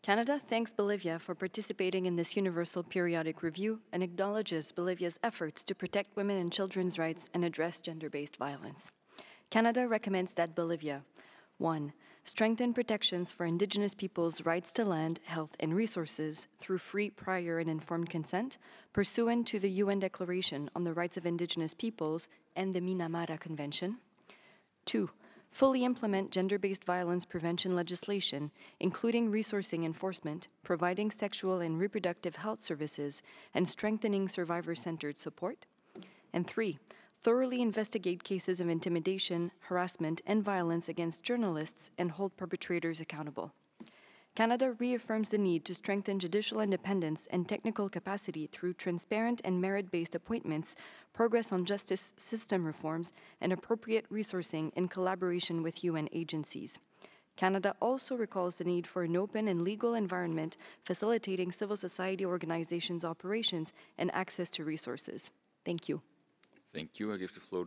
Canada thanks Bolivia for participating in this universal periodic review and acknowledges Bolivia's efforts to protect women and children's rights and address gender based violence. Canada recommends that Bolivia 1. Strengthen protections for Indigenous peoples' rights to land, health, and resources through free, prior, and informed consent, pursuant to the UN Declaration on the Rights of Indigenous Peoples and the Minamata Convention. 2. Fully implement gender based violence prevention legislation, including resourcing enforcement, providing sexual and reproductive health services, and strengthening survivor centered support. And 3. Thoroughly investigate cases of intimidation, harassment, and violence against journalists and hold perpetrators accountable. Canada reaffirms the need to strengthen judicial independence and technical capacity through transparent and merit based appointments, progress on justice system reforms, and appropriate resourcing in collaboration with UN agencies. Canada also recalls the need for an open and legal environment facilitating civil society organizations' operations and access to resources. Thank you. Thank you. I give the floor